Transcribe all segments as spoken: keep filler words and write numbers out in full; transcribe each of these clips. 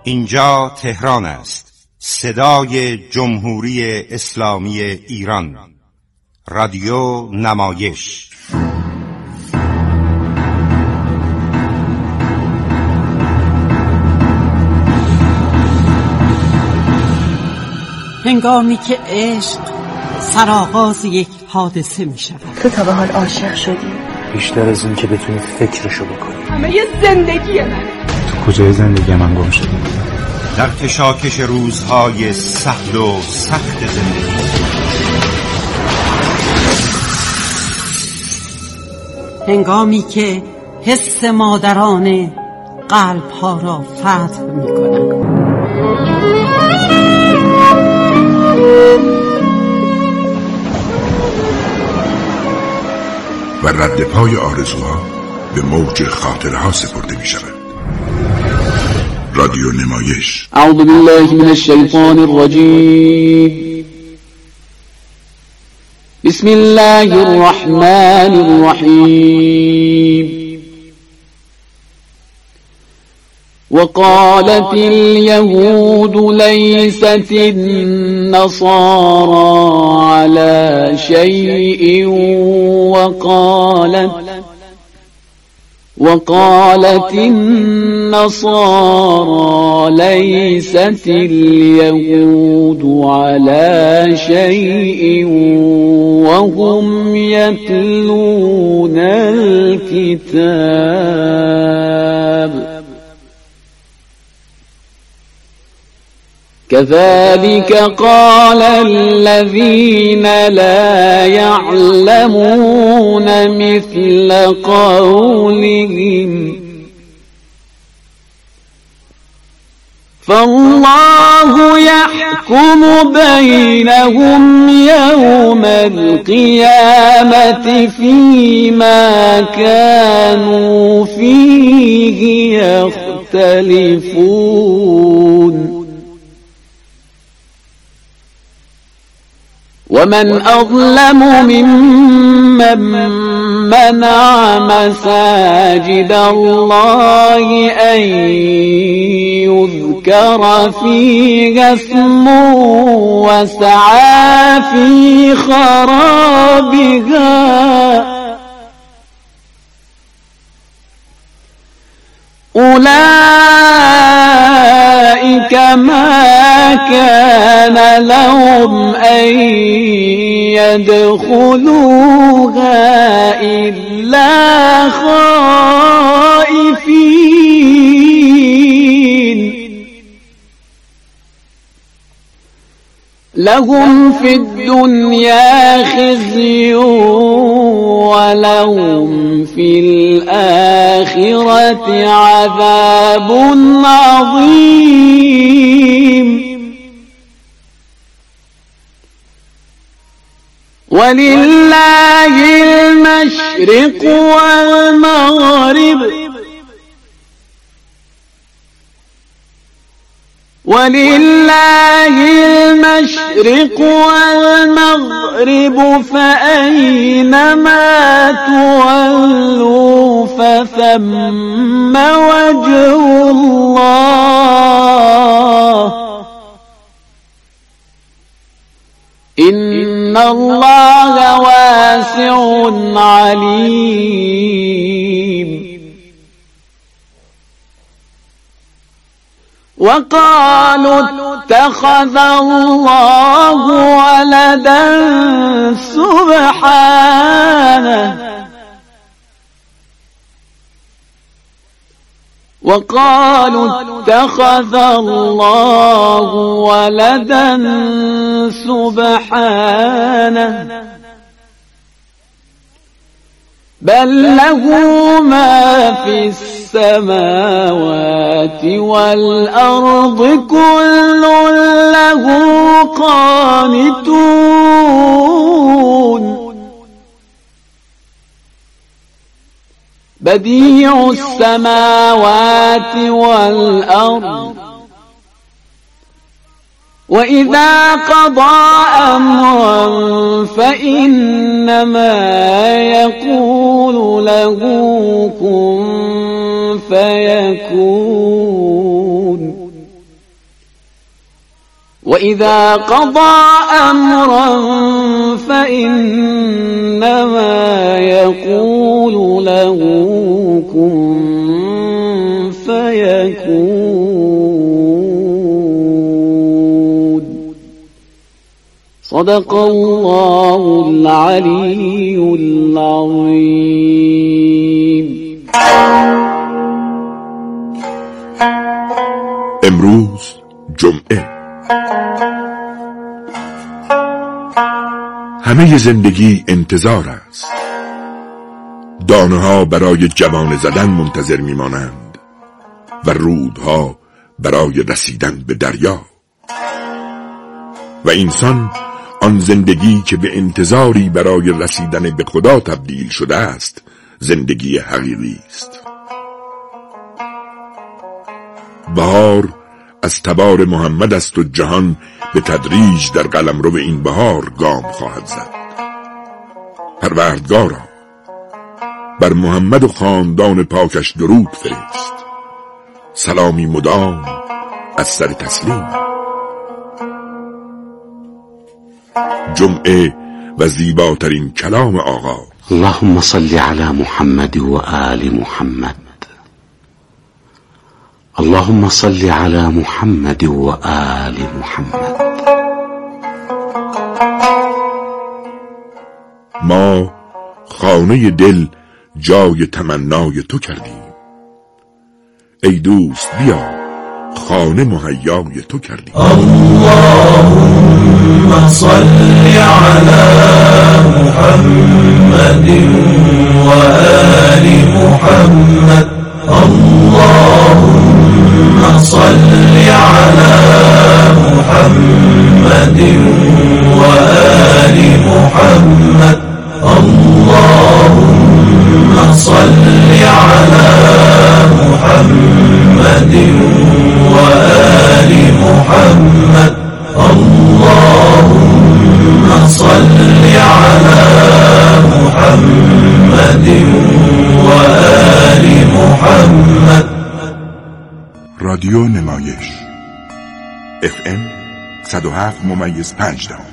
اینجا تهران است، صدای جمهوری اسلامی ایران، رادیو نمایش. هنگامی که عشق سرآغاز یک حادثه می شود. تو تا به حال عاشق شدی؟ بیشتر از این که بتونی فکرشو بکنی. همه یه زندگی منه. تو کجای زندگی من گم شدی؟ در کشاکش روزهای سهل و سخت زندگی، هنگامی که حس مادرانه قلب‌ها را فتح می‌کند. و رد پای آرزوها به موج خاطرها سپرده می شود. رادیو نمایش. اعوذ بالله من الشیطان الرجیم. بسم الله الرحمن الرحیم. وقالت اليهود ليست النصارى على شيء وقالت وقالت النصارى ليست اليهود على شيء وهم يتلون الكتاب كذلك قال الذين لا يعلمون مثل قولهم فالله يحكم بينهم يوم القيامة فيما كانوا فيه يختلفون ومن أظلم ممن منع مساجد الله أن يذكر فيها اسمه وسعى في خرابها أولئك ما كان لهم أن يدخلوها إلا خائفين لهم في الدنيا خزي ولهم في الآخرة عذاب عظيم ولله المشرق والمغرب ولله المشرق والمغرب فأينما تولوا فثم وجه الله إن الله واسع عليم وقالوا اتخذ الله ولدا سبحانه وقالوا اتخذ الله ولدا سبحانه بل له ما في السماوات والأرض كل له قانتون بديع السماوات والأرض وإذا قضى أمرا فإنما يقول له كن فيكون وإذا قضى أمرا فإنما يقول له كن فيكون. صدق الله العلي العظيم. امروز جمعه. همه زندگی انتظار است. دانه ها برای جوانه زدن منتظر میمانند و رودها برای رسیدن به دریا، و انسان آن زندگی که به انتظاری برای رسیدن به خدا تبدیل شده است زندگی حقیقی است. بهار از تبار محمد است و جهان به تدریج در قلمرو این بهار گام خواهد زد. پروردگارا بر محمد و خاندان پاکش درود فرست، سلامی مدام از سر تسلیم. جمعه و زیباترین کلام آقا: اللهم صل على محمد و آل محمد. اللهم صل على محمد و آل محمد. ما خانه دل جای تمنای تو کردیم، ای دوست بیا خانه مهیای تو کردیم. اللهم صل على محمد و آل محمد. اللهم صل على محمد و آل محمد. اللهم صل على محمد و آل محمد. اللهم صل على محمد و آل محمد. رادیو نمایش اف ام صد و هفت ممیز پنج دهم.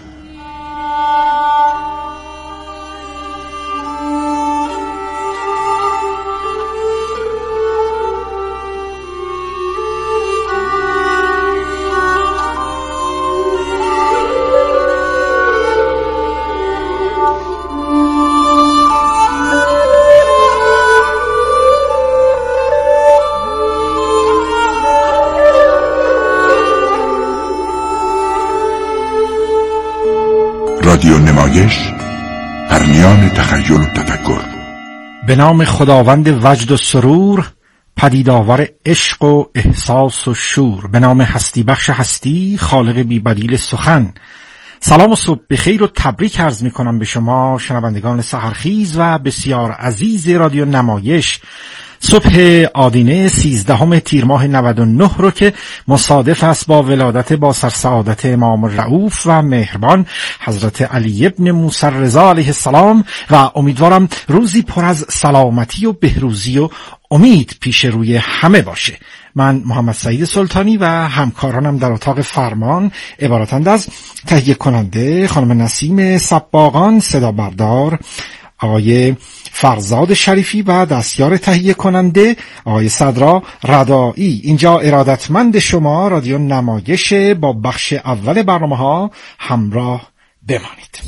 رادیو نمایش، پرمیان تخیل و تفکر. به نام خداوند وجد و سرور، پدیدآور عشق و احساس و شور. به نام هستی بخش هستی، خالق بی بدیل سخن. سلام و صبح بخیر و تبریک عرض می کنم به شما شنوندگان سحرخیز و بسیار عزیز رادیو نمایش. صبح آدینه سیزدهم تیر ماه نود و نه رو که مصادف است با ولادت با سرسعادت امام رؤوف و مهربان حضرت علی ابن موسی رضا علیه السلام، و امیدوارم روزی پر از سلامتی و بهروزی و امید پیش روی همه باشه. من محمد سعید سلطانی و همکارانم در اتاق فرمان عبارتند از تهیه کننده خانم نسیم صباغان، صدا بردار آقای فرزاد شریفی و دستیار تهیه کننده آقای صدرا رضایی. اینجا ارادتمند شما رادیو نمایش، با بخش اول برنامه ها همراه بمانید.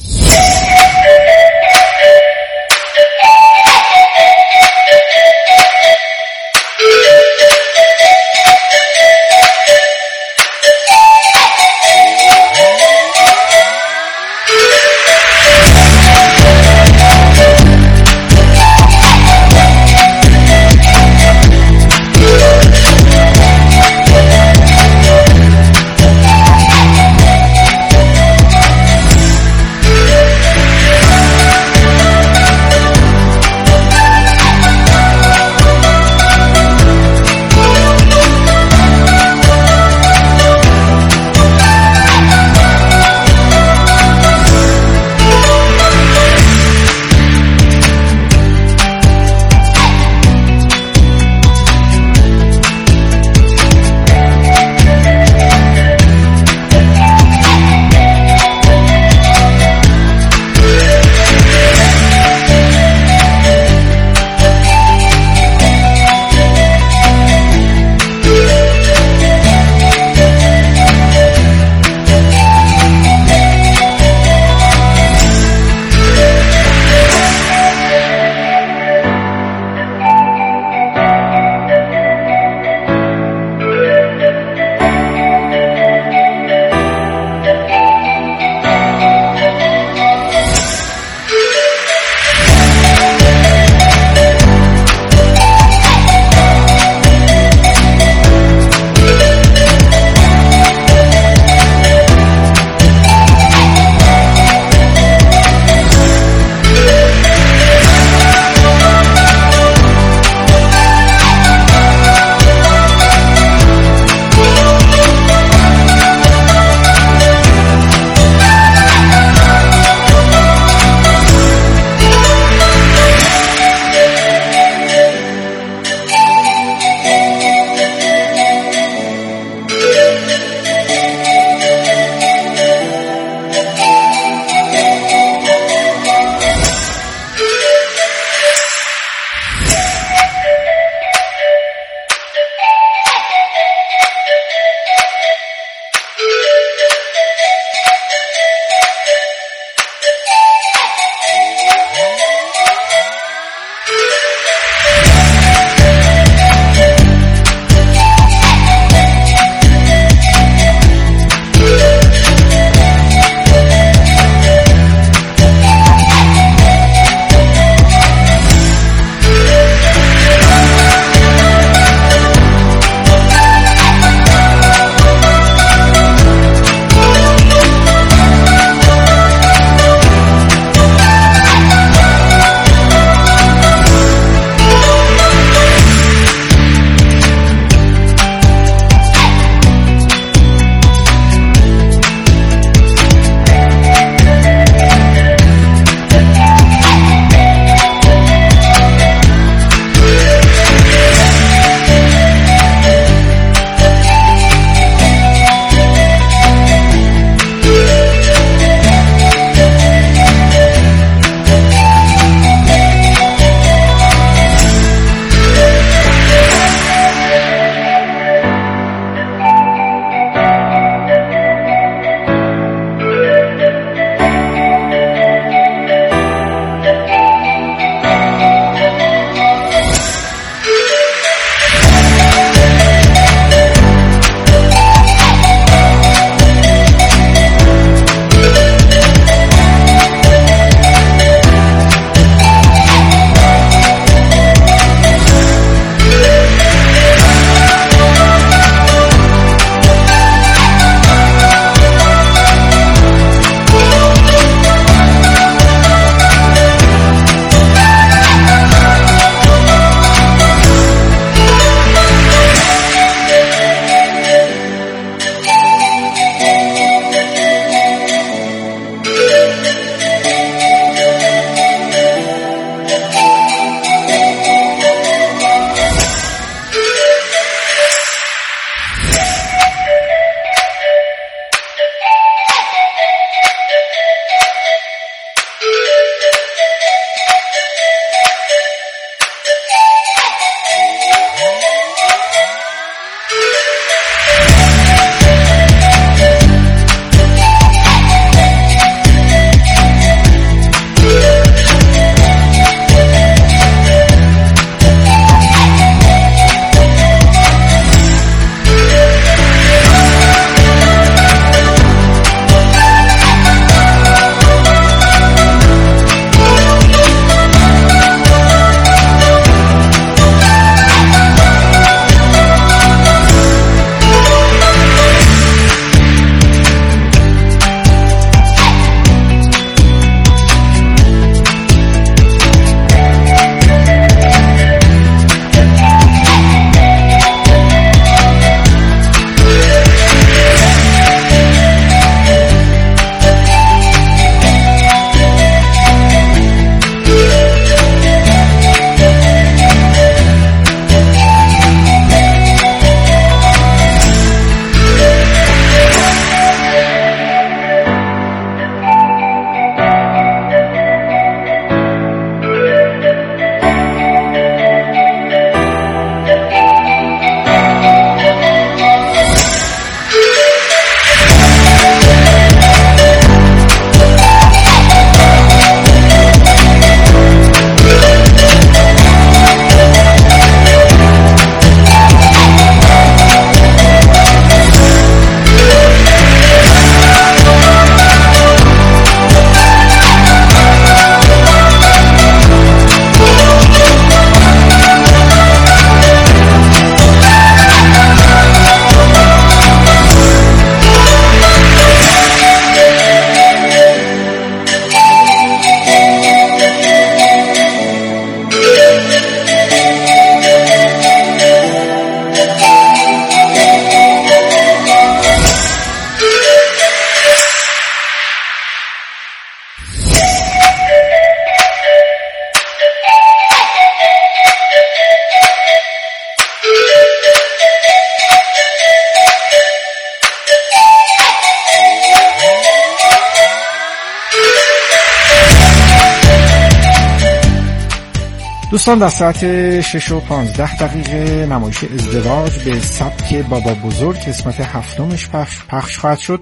دوستان در ساعت شش و پانزده دقیقه نمایش ازدواج به سبک بابا بزرگ قسمت هفتمش پخش, پخش خواهد شد.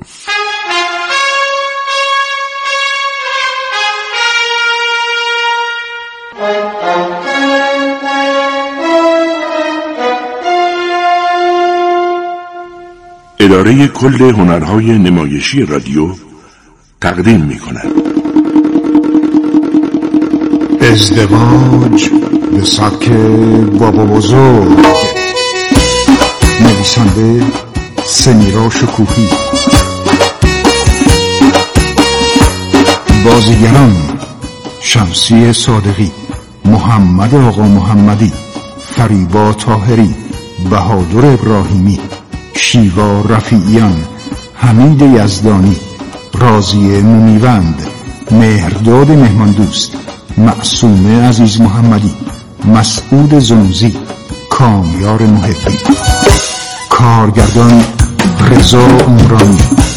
اداره کل هنرهای نمایشی رادیو تقدیم می کند ازدواج به سبک بابا بزرگ. نویسنده سمیرا شکوهی. بازیگران شمسی صادقی، محمد آقا محمدی، فریبا طاهری، بهادر ابراهیمی، شیوا رفیعیان، حمید یزدانی، راضیه مومیوند، مهرداد مهمان دوست، معصومه عزیز محمدی، مسعود زنوزی، کامیار محبی. کارگردان رضا عمرانی.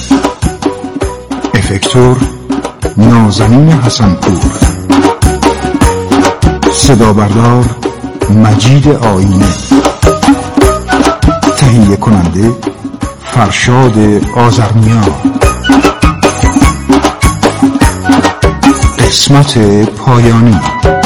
افکتور نازنین حسنپور. صدا بردار مجید آینه. تهیه کننده فرشاد آذرنیا. قسمت پایانی.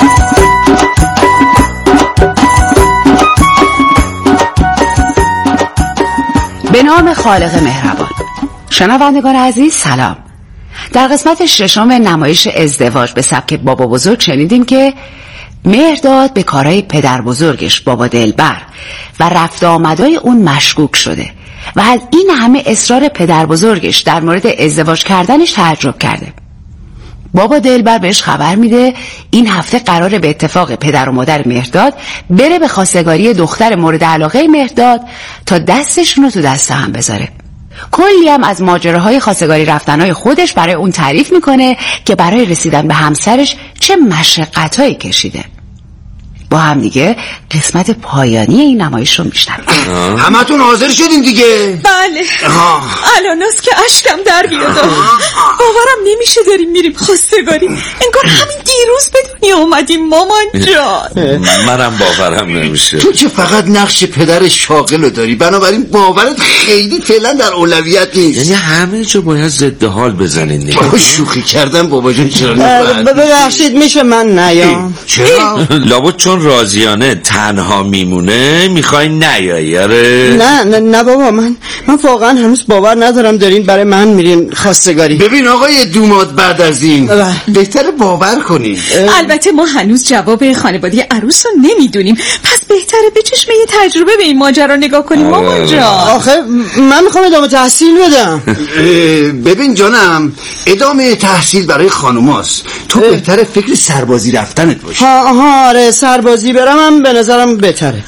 به نام خالق مهربان. شنوندگان عزیز سلام. در قسمت ششم نمایش ازدواج به سبک بابا بزرگ شنیدیم که مهرداد به کارهای پدر بزرگش بابا دلبر و رفت آمدای اون مشکوک شده و از این همه اصرار پدر بزرگش در مورد ازدواج کردنش تعجب کرده. بابا دلبر بهش خبر میده این هفته قراره به اتفاق پدر و مادر مهرداد بره به خواستگاری دختر مورد علاقه مهرداد تا دستشون رو تو دست هم بذاره. کلی هم از ماجراهای خواستگاری رفتنهای خودش برای اون تعریف میکنه که برای رسیدن به همسرش چه مشقتایی کشیده. با هم دیگه قسمت پایانی این نمایش رو میشنویم. همتون حاضر شدین دیگه؟ بله. الان است که اشکم در بیاد. باورم نمیشه داریم میریم خواستگاری. انگار همین دیروز به دنیا اومدیم مامان جان. منم باورم نمیشه. تو که فقط نقش پدر شاغل رو داری، بنابراین باورت خیلی فعلا در اولویت نیست. یعنی همه جا باید ضد حال بزنین دیگه. بابا شوخی کردم بابا جان. چرا نفرد؟ ببخشید میشه من نیام؟ چرا؟ لابد چون راضیانه تنها میمونه میخوای نیایی؟ آره نه نه نه بابا، من من واقعا هنوز باور ندارم دارین برای من میرین خواستگاری. ببین آقای دوماد، بعد از این بهتره باور کنین. البته ما هنوز جواب خانواده عروس رو نمیدونیم، پس بهتره به چشم یه تجربه به این ماجرا نگاه کنیم مامان جان. آخه من میخوام ادامه تحصیل بدم. ببین جانم، ادامه تحصیل برای خانوماست. تو بهتره فکر سربازی رفتنت باشی. ها ها آره، سربازی برم هم به نظرم بهتره.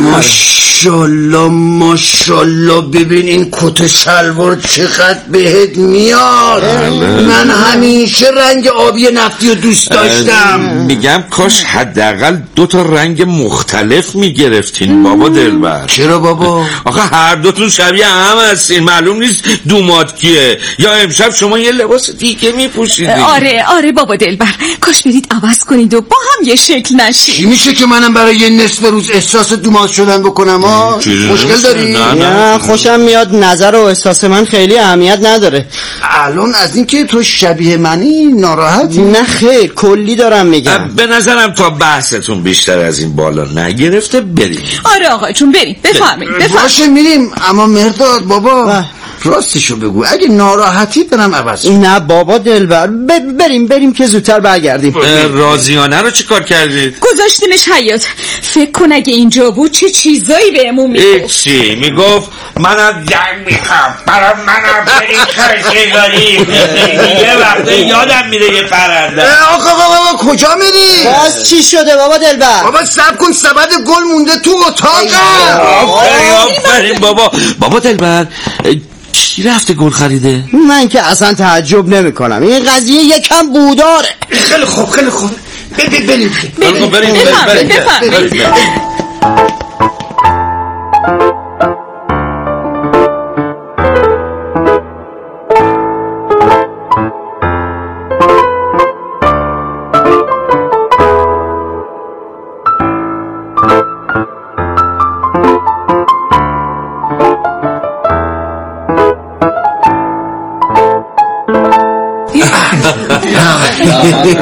ماشالله ماشالله، ببین این کت شلوار چقدر بهت میاد. من همیشه رنگ آبی نفتی رو دوست داشتم. میگم کاش حداقل دو تا رنگ مختلف میگرفتین بابا دلبر. چرا بابا؟ آخه هر دوتون شبیه هم هستین، معلوم نیست دوماد کیه. یا امشب شما یه لباس دیگه میپوشیدین. آره آره بابا دلبر، کاش برید عوض کنید و با هم یه شکل نشید. چی میشه که منم برای یه نصف روز احساس دوماد شدن بکنم ها؟ مشکل داری؟ نه, نه خوشم میاد، نظر و احساس من خیلی اهمیت نداره. الان از این که تو شبیه منی ناراحتی؟ نه خیر، کلی دارم میگم. به نظرم تا بحثتون بیشتر از این بالا نگرفته بریم. آره آقا چون بریم، بفهمید بفهمید. باشه میریم، اما مهرداد بابا راستشو بگو، اگه ناراحتی برم عوض. نه بابا دلبر، ب- بریم بریم که زودتر برگردیم. راضیانه رو چی کار کردید؟ گذاشتیمش حیاط. فکر کن اگه اینجا بود چه چیزایی بهمون میگفت. چی میگفت؟ منم جنگ میخوام، برای منم بریم خواستگاری. یه وقته یادم میره یه پرنده. آقا بابا کجا میری؟ باز چی شده بابا دلبر؟ بابا صبر کن، سبد گل مونده تو اتاقم. آفرین آفرین بابا. بابا دلبر چی رفته گل خریده؟ من که اصلا تعجب نمی کنم، این قضیه یکم بوداره. خیلی خوب خیلی خوب، بریم بریم بریم بریم بریم.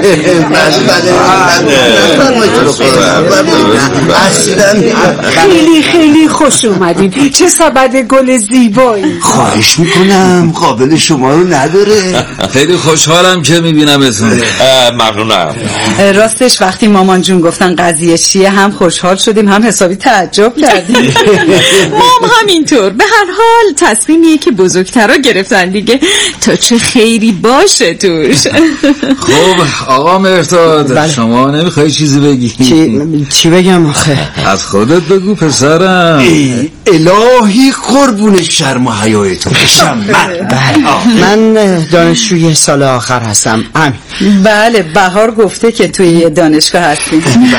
خیلی خیلی خوش اومدین. چه سبد گل زیبایی. خواهش میکنم، قابل شما رو نداره. خیلی خوشحالم که میبینمتون. ممنونم. راستش وقتی مامان جون گفتن قضیه چیه هم خوشحال شدیم هم حسابی تعجب کردیم. مام همینطور. به هر حال تصمیمیه که بزرگترا گرفتن دیگه، تا چه خیری باشه توش. خب آقا مهرداد، بله. شما نمیخوای چیزی بگی؟ چی, چی بگم آخه؟ از خودت بگو پسرم. ای الهی قربون شرم و حیای تو بشم. من من دانشجوی سال آخر هستم. همین. بله بهار گفته که توی دانشگاه هستی.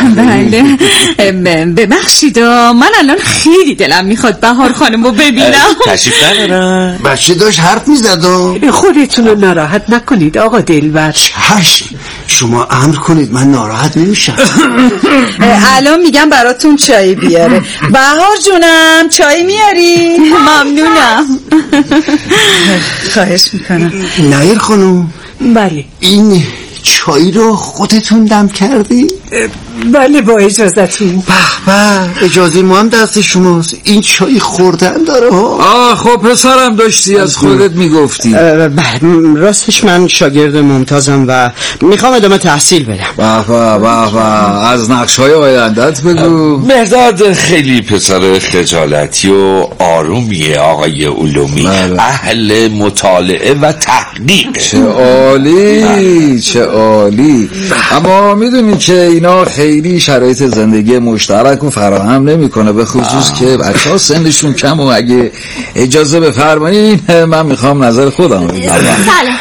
بله ببخشید من الان خیلی دلم میخواد بهار خانم رو ببینم. تشریف ندارم. بچه داشت حرف میزد. خودتون رو ناراحت نکنید آقا دلبر. چشم، شما امر کنید، من ناراحت نمیشم. الان میگم براتون چای بیاره. بهار جونم چای میاری؟ ممنونم. خواهش میکنم. نیر خانم. بله. این چای رو خودتون دم کردی؟ بله با اجازتون. به به، اجازه ما هم دست شماست. این چای خوردن داره ها. آه خب پسرم داشتی از خودت میگفتی. بله راستش من شاگرد ممتازم و میخوام ادامه تحصیل بدم. به به به به، از نقش‌های آینده‌ات بگو. مهرداد خیلی پسر خجالتی و آرومیه آقای علومی. بله. اهل مطالعه و تحقیق. چه عالی چه عالی. اما میدونی که اینا خیلی شرایط زندگی مشترک رو فراهم نمیکنه، به خصوص آه. که بچه‌ها سنشون کم و اگه اجازه بفرمایید من میخوام نظر خودم بگم. سلام.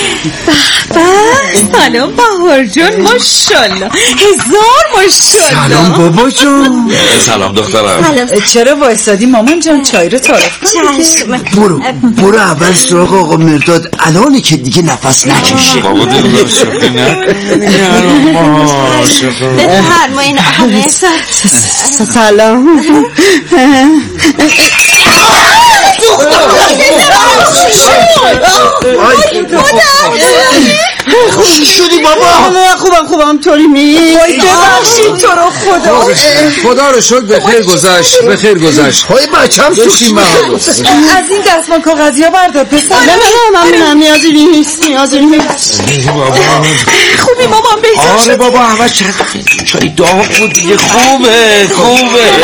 بابا سلام بهار جون، ماشاءالله، هزار ماشاءالله. سلام بابا جون. سلام دخترم. چرا وایسادی مامان جان؟ چای رو تعارف کن. برو برو اول سراغ آقا مهرداد، الان که دیگه نفس نکشه. بابا دل شوخی نکنی. بفرمایین آقا مهرداد. سلام. خوشی شدی بابا؟ خوبم خوبم طوری می ببخشید تو رو خدا. خدا رو شکر به خیر گذشت، به خیر گذشت. های بچم سوشی من از این دستمان کاغذی ها بردار پسر. نه نه من نیازی نیست نیازی نیست. خوبی مامان بهتر شد؟ آره بابا همه چقدر چای داغ بود دیگه. خوبه خوبه.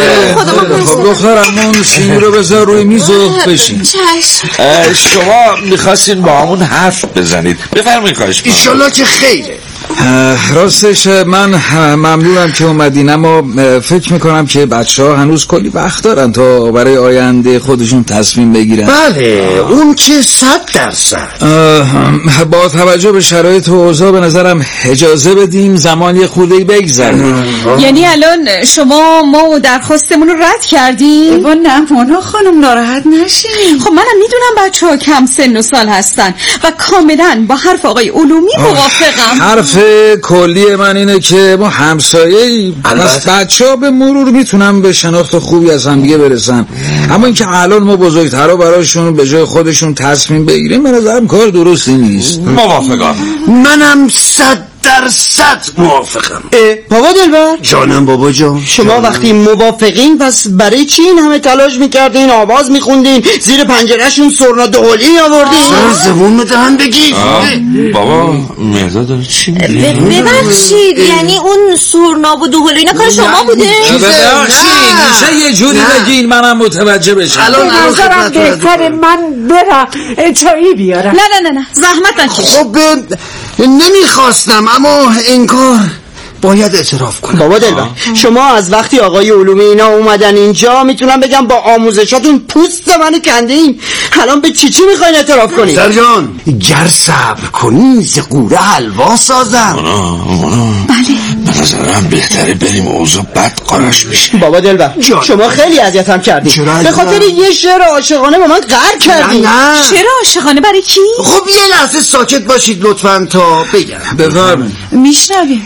خب دخترم اون سینی رو بذار روی میز و بشین. چشم. شما میخواستین با همون حرف بزنید، بفرمایید. خواهش کنم. ایشالله که خیره. راستش من ممنونم که اومدین، اما فکر میکنم که بچه ها هنوز کلی وقت دارن تا برای آینده خودشون تصمیم بگیرن. بله اون که صد درصد. با توجه به شرایط و اوضاع به نظرم اجازه بدیم زمان یه خورده بگذره. یعنی الان شما ما و درخواستمون رو رد کردیم؟ با نه مونا خانم ناراحت نشین. خب منم میدونم بچه ها کم سن و سال هستن و کاملا با حرف آقای علومی موافقم. حرف کلی من اینه که ما همسایه‌ای، پس بچه‌ها به مرور میتونن به شناخت خوبی از هم دیگه برسن، اما اینکه الان ما بزرگترا براشون به جای خودشون تصمیم بگیریم به نظرم کار درستی نیست. موافقم. منم صد درصد موافقم. بابا دلبر جانم بابا جان. شما جانم. وقتی موافقین پس برای چی این همه تلاش میکردین، آواز میخوندین، زیر پنجرهشون سرنا دوقلی آوردین؟ سر زبون میدهن بگی. بابا مهرداد داره چی میگه؟ ببخشید یعنی اون سرنا و دوقلی اینا کار شما بوده؟ ببخشید میشه یه جوری بگین منم متوجه بشم. الان نظرم بهتره من برم چایی بیارم. نه نه نه نه زحمت نکش. خب نمیخواستم اما این کار باید اعتراف کنم. بابا دلبر شما از وقتی آقای علومی اینا اومدن اینجا میتونم بگم با آموزشاتون پوست منو کندین. الان به چی چی میخواین اعتراف کنین؟ سرجان گر صبر کنی ز قوره حلوا سازم. بله به نظرم بهتره بریم اوضاع بد قرارش میشه. بابا دلبر شما خیلی اذیتم کردین به خاطر یه شعر عاشقانه با من قهر کردین. نه شعر عاشقانه برای کی؟ خب یه لحظه ساکت باشید لطفاً تا بگم. بفرمایید. میشنویم.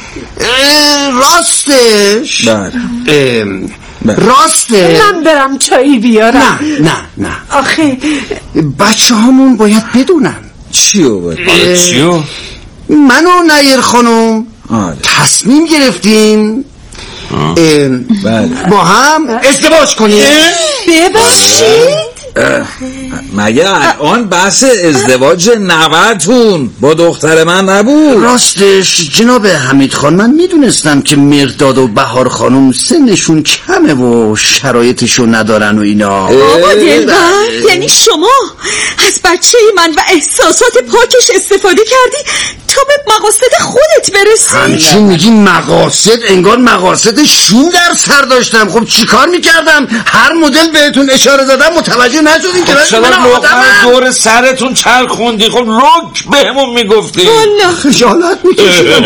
راستش بله راسته من برم چایی بیارم. نه نه نه آخه بچه هامون باید بدونن. چیو باید؟ چیو؟ من و نیر خانم تصمیم گرفتیم بله با هم ازدواج کنیم. ببخشید مگه الان بحث ازدواج نوه‌تون با دختر من نبود؟ راستش جناب حمید خان، من میدونستم که مرداد و بهار خانم سنشون کمه و شرایطشو ندارن و اینا. بابا دلبر، یعنی شما از بچه من و احساسات پاکش استفاده کردی تا به مقاصد خودت برسی؟ همچین میگی مقاصد؟ انگار مقاصد شوم در سر داشتم. خب چیکار میکردم؟ هر مدل بهتون اشاره دادم متوجه نشدین که چرا لقمه دور سرتون چرخوندی؟ خب رک بهمون میگفتی. والله خجالت میکشیدم.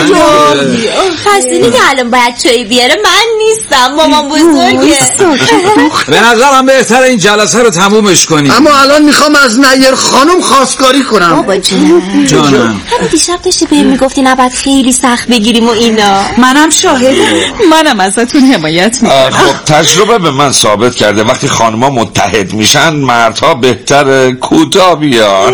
پس که الان باید چایی بیاره من نیستم، مامان بزرگه. به نظرم بهتره این جلسه رو تمومش کنیم. اما الان میخوام از نیر خانم خواستگاری کنم. بابا جونم جانم همین دیشب داشتی بهم میگفتی نباید خیلی سخت بگیریم و اینا. منم شاهدم. منم ازتون حمایت میکنم. خب تجربه به من ثابت کرده وقتی خانم‌ها متحد میشن مردها بهتر کوتاه بیان.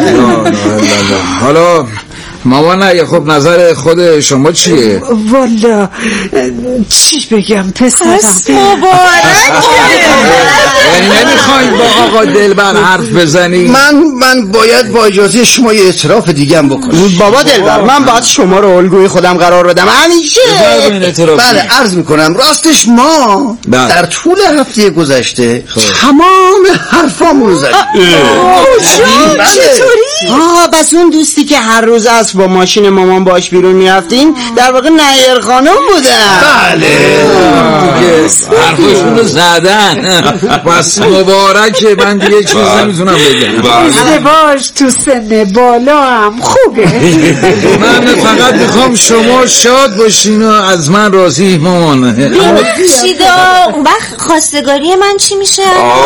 حالا مامان نه خب نظر خود شما چیه؟ والا چی بگم پسرم؟ پس مبارک. یعنی نمیخواید با آقا دلبر حرف بزنی؟ من من باید با اجازه شما یه اعتراف دیگه هم بکنم. بابا دلبر، من باید شما رو الگوی خودم قرار بدم همیشه. بله عرض میکنم راستش ما بله. در طول هفته گذشته تمام حرفامون رو زدیم. چطوری؟ آه بس اون دوستی که هر روز از با ماشین مامان باش بیرون میرفتین در واقع نیر خانم بودن. بله حرفشون رو زدن. بس مبارکه. من دیگه چیز نمیتونم بگم. ازدواج تو سن بالا هم خوبه. من فقط میخوام شما شاد باشین و از من راضی مامان. ببخشیدا اون وقت خواستگاری من چی میشه؟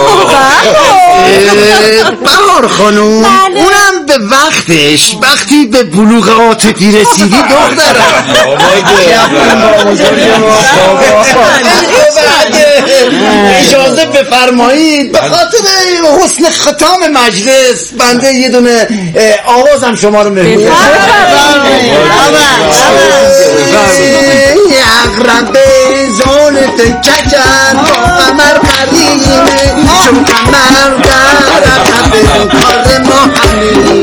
بهار خانم اونم به وقتش وقتی به بلوغ عاطفی رسیدی دخترم. اجازه بفرمایید به خاطر حسن ختام مجلس بنده یه دونه آوازم شما رو می‌خونم. اقرب زانت کچن با قمر قریمه چون قمر در عقب کار ما همینه